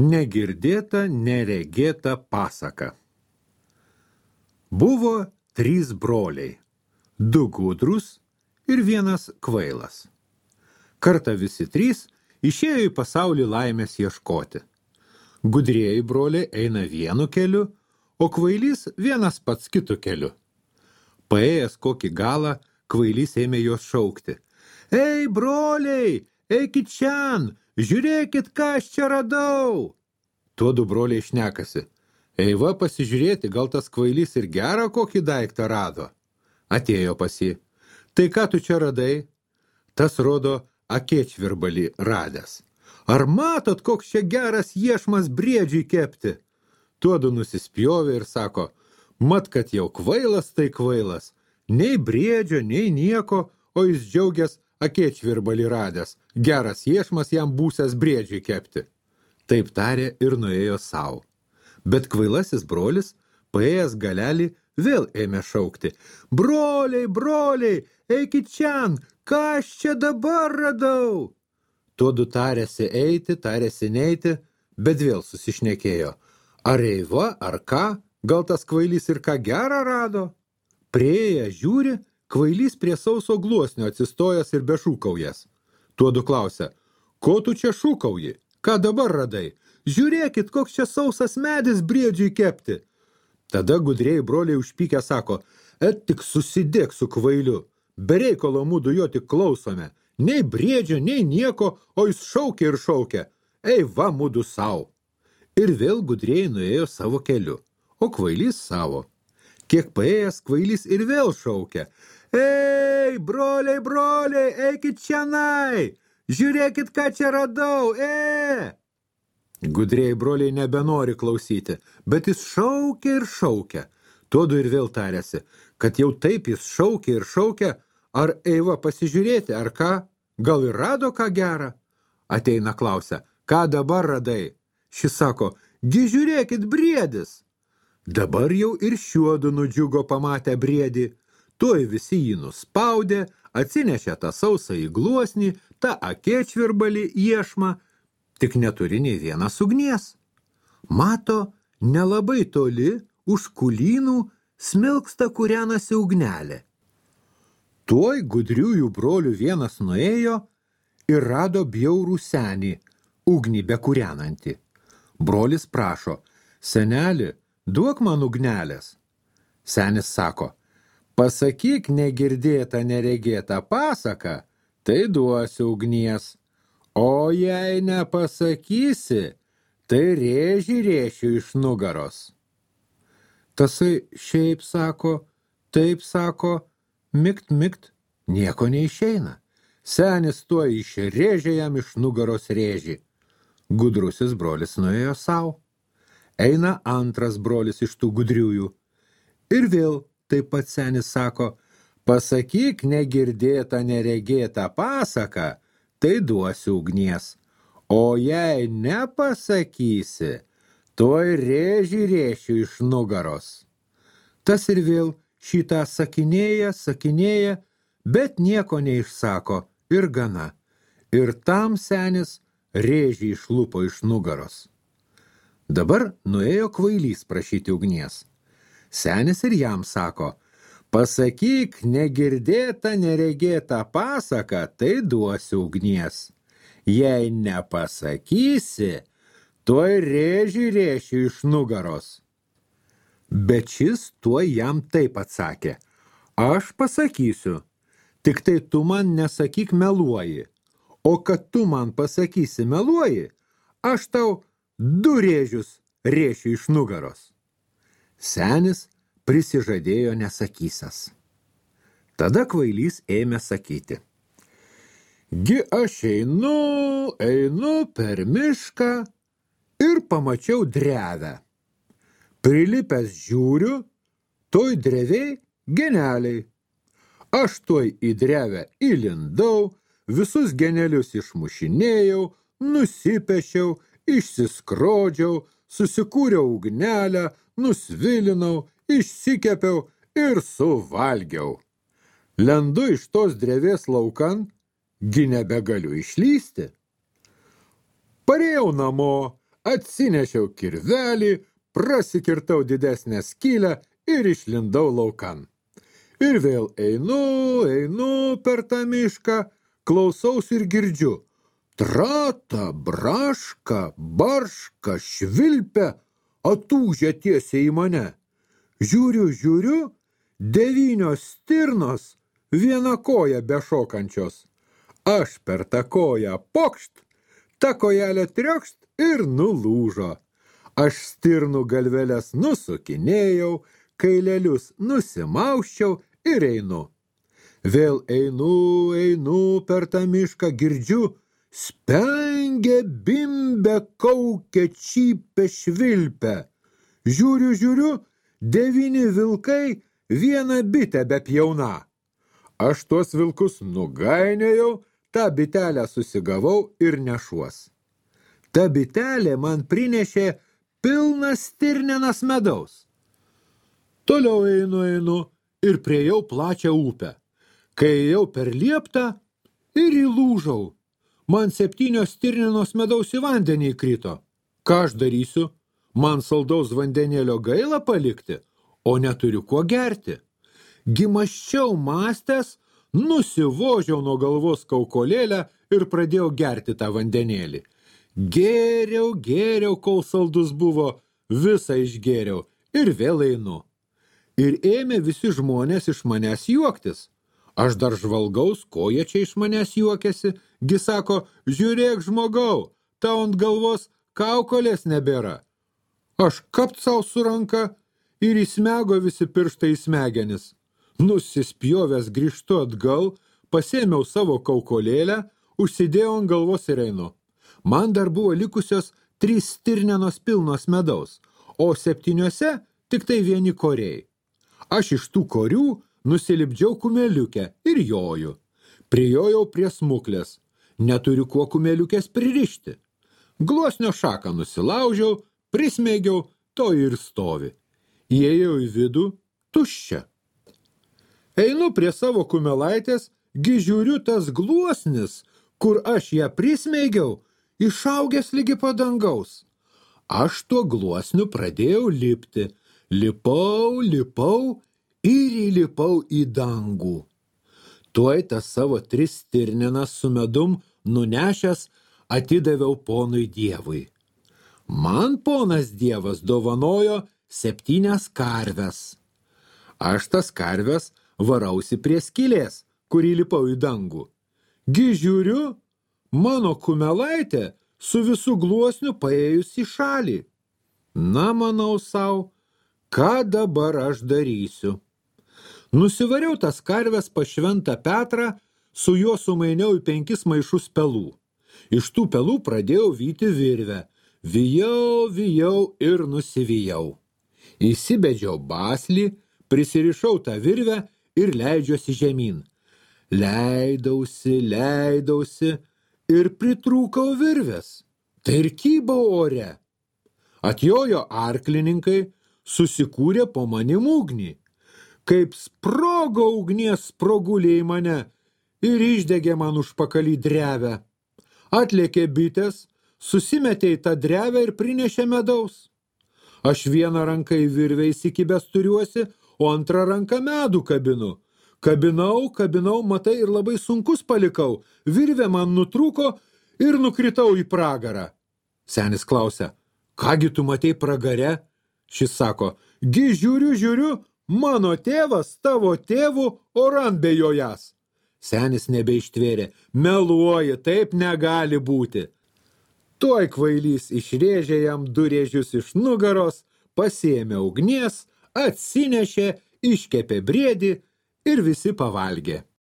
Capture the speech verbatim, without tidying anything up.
Negirdėta, neregėta pasaka. Buvo trys broliai, du gudrus ir vienas kvailas. Kartą visi trys išėjo į pasaulį laimės ieškoti. Gudrieji broliai eina vienu keliu, o kvailys vienas pats kitu keliu. Paėjęs kokį galą, kvailys ėmė juos šaukti. Ei, broliai, eikit čian, žiūrėkit, ką aš čia radau. Tuodu broliai šnekasi. Ei, va, pasižiūrėti, gal tas kvailys ir gerą kokį daiktą rado. Atėjo pas jį. Tai ką tu čia radai? Tas rodo akėčvirbalį radęs. Ar matot, koks čia geras iešmas briedžiui kepti? Tuodu nusispjovė ir sako, mat, kad jau kvailas tai kvailas. Nei briedžio, nei nieko, o jis džiaugias akėčvirbalį radęs. Geras iešmas jam būsęs briedžiui kepti. Taip tarė ir nuėjo savo. Bet kvailasis brolis, paėjęs galelį, vėl ėmė šaukti. Broliai, broliai, eikit čian, ką aš čia dabar radau? Tuodu tarėsi eiti, tarėsi neiti, bet vėl susišnekėjo. Ar eiva, ar ką, gal tas kvailys ir ką gerą rado? Prieėję žiūri, kvailys prie sauso gluosnio atsistojęs ir bešūkaujas. Tuodu klausia, ko tu čia šūkauji? Ką dabar radai? Žiūrėkit, koks čia sausas medis briedžiui kepti. Tada gudrieji broliai užpykę sako, et tik susidėk su kvailiu. Be reikalo mudu jo tik klausome. Nei briedžio, nei nieko, o jis šaukia ir šaukia. Ei, va, mudu savo. Ir vėl gudrieji nuėjo savo keliu, o kvailys savo. Kiek paėjęs, kvailys ir vėl šaukia. Ei, broliai, broliai, eikit čianai. Žiūrėkit, ką čia radau, e! Gudrieji broliai nebenori klausyti, bet jis šaukia ir šaukia. Tuodu ir vėl tarėsi, kad jau taip jis šaukia ir šaukia, ar eiva pasižiūrėti, ar ką, gal ir rado ką gerą? Ateina klausia, ką dabar radai? Šis sako, gi žiūrėkit briedis. Dabar jau ir šiuodu nudžiugo pamatę briedį. Tuoj visi jį nuspaudė, atsinešė tą sausą į gluosnį, tą akėčvirbalį iešmą, tik neturi nei vienas ugnies. Mato, nelabai toli, už kulynų, smilksta kūrenasi ugnelė. Tuoj gudriųjų brolių vienas nuėjo ir rado bjaurų senį, ugnį bekūrenantį. Brolis prašo, seneli, duok man ugnelės. Senis sako, pasakyk negirdėtą, neregėtą pasaką, tai duosiu ugnies. O jei nepasakysi, tai rėžį rėšiu iš nugaros. Tasai šiaip sako, taip sako, mikt, mikt, nieko neišeina. Senis tuo išrėžė jam iš nugaros rėžį. Gudrusis brolis nuėjo savo. Eina antras brolis iš tų gudriųjų. Ir vėl taip pat senis sako, pasakyk negirdėtą, neregėtą pasaką, tai duosiu ugnies. O jei nepasakysi, tuoj rėžį rėšiu iš nugaros. Tas ir vėl šitą sakinėja, sakinėja, bet nieko neišsako ir gana. Ir tam senis rėžį išlupo iš nugaros. Dabar nuėjo kvailys prašyti ugnies. Senis ir jam sako, pasakyk negirdėtą, neregėtą pasaką, tai duosiu ugnies. Jei nepasakysi, tuoj rėžį rėšiu iš nugaros. Bet šis tuoj jam taip atsakė, aš pasakysiu, tik tai tu man nesakyk meluoji, o kad tu man pasakysi meluoji, aš tau du rėžius rėšiu iš nugaros. Senis prisižadėjo nesakysas. Tada kvailys ėmė sakyti. Gi aš einu, einu per mišką ir pamačiau drevę. Prilipęs žiūriu, toj drevėj geneliai. Aš toj į drevę įlindau, visus genelius išmušinėjau, nusipešiau, išsiskrodžiau, susikūriau ugnelę, nusvilinau, išsikepiau ir suvalgiau. Lendu iš tos drevės laukan, gi nebegaliu išlysti. Parėjau namo, atsinešiau kirvelį, prasikirtau didesnę skylę ir išlindau laukan. Ir vėl einu, einu per tą mišką, klausausi ir girdžiu. Trata, braška, barška, švilpia, atūžia tiesiai į mane. Žiūriu, žiūriu, devynios stirnos, viena koja bešokančios. Aš per tą koją pokšt, ta kojelė triokšt ir nulūžo. Aš stirnų galveles nusukinėjau, kailelius nusimauščiau ir einu. Vėl einu, einu per tą mišką, girdžiu, spengia, bimbia, kaukia, čypia, švilpia. Žiūriu, žiūriu, devyni vilkai vieną bitę bepjauna. Aš tuos vilkus nugainėjau, tą bitelę susigavau ir nešuos. Ta bitelė man prinešė pilnas stirnenas medaus. Toliau einu, einu ir priejau plačią upę. Kai ėjau per lieptą ir įlūžau. Man septynios stirnenos medaus į vandenį įkrito. Ką aš darysiu? Man saldaus vandenėlio gaila palikti, o neturiu kuo gerti. Gi mąsčiau mąstęs, nusivožiau nuo galvos kaukolėlę ir pradėjau gerti tą vandenėlį. Gėriau, gėriau, kol saldus buvo, visą išgėriau ir vėl einu. Ir ėmė visi žmonės iš manęs juoktis. Aš dar žvalgaus, ko jie čia iš manęs juokiasi, gi sako, žiūrėk žmogau, tau ant galvos kaukolės nebėra. Aš kapt sau su ranka ir įsmego visi pirštai į smegenis. Nusispjovęs grįžtu atgal, pasėmiau savo kaukolėlę, užsidėjau ant galvos ir einu. Man dar buvo likusios trys stirnenos pilnos medaus, o septyniose tik tai vieni koriai. Aš iš tų korių nusilipdžiau kumeliukę ir joju. Prijojau prie smuklės. Neturiu kuo kumeliukės pririšti. Gluosnio šaką nusilaužiau, prismeigiau, to ir stovi. Įėjau į vidų, tuščia. Einu prie savo kumelaitės, gi žiūriu tas gluosnis, kur aš ją prismeigiau, išaugęs ligi padangaus. Aš tuo gluosniu pradėjau lipti. Lipau, lipau ir įlipau į dangų. Tuoj tas savo tris stirnenas su medum nunešęs atidaviau ponui Dievui. Man ponas Dievas dovanojo septynias karves. Aš tas karves varausi prie skylės, kur įlipau į dangų. Gi žiūriu, mano kumelaitė su visu gluosniu paėjus į šalį. Na, manau sau, ką dabar aš darysiu? Nusivariau tas karves pas šventą Petrą, su juo sumainiau į penkis maišus pelų. Iš tų pelų pradėjau vyti virvę. Vijau, vijau ir nusivijau. Įsibedžiau baslį, prisirišau tą virvę ir leidžiuosi žemyn. Leidausi, leidausi ir pritrūkau virvės. Tai ir kybau ore. Atjojo arklininkai, susikūrė po manim ugnį. Kaip sprogo ugnies sprogulė į mane ir išdegė man užpakalį drevę. Atlėkė bitės, susimetė į tą drevę ir prinešė medaus. Aš vieną ranką į virvę įsikibęs turiuosi, o antrą ranką medų kabinu. Kabinau, kabinau, matai, ir labai sunkus palikau. Virvė man nutrūko ir nukritau į pragarą. Senis klausia, kągi tu matei pragare? Šis sako, gi žiūriu, žiūriu, mano tėvas tavo tėvų oran bejojas. Senis nebeištvėrė, meluoji, taip negali būti. Tuoj kvailys išrėžė jam du rėžius iš nugaros, pasiėmė ugnies, atsinešė, iškepė briedį ir visi pavalgė.